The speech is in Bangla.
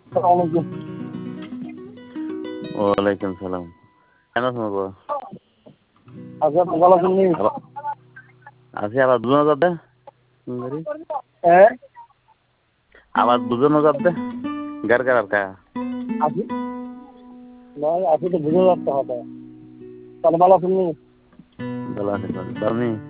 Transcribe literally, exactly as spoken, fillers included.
আসসালামু ওয়ালাইকুম সালাম। কেন শুনবো? আচ্ছা ভালো আছেন নি? আছি আবার দুজন যাবে হ্যাঁ আবার দুজন যাবে গার গার কা আছি নয় আছি তো বুঝে যাচ্ছে হবে তাহলে ভালো আছেন নি? ভালো আছে তুমি